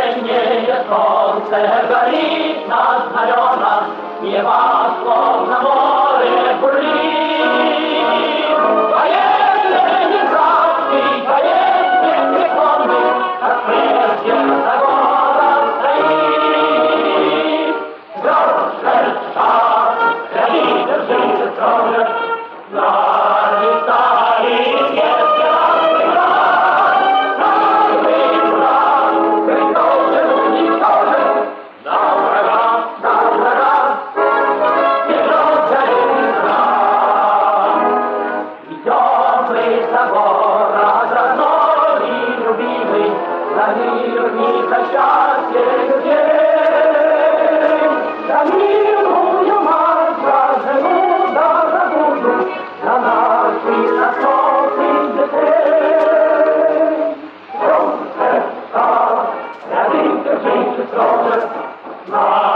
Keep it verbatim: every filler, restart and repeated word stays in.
Ciemnieje słońce, горит над знамена, Неба словно море бурлит. Поедет не завтра, поедет непреклонный, Как прежде за город стоит. Держит шаг, ряди держит строже, На Италии нет ясных Каждый враг придолжен, уничтожен, На врага, на врага, идет за игра. Идем мы за город родной и любимый, За мир и за счастье людей, За мирную мать, за жену, да за буду, За наших отцов и детей. Солнце, стар, ряды держите строже, На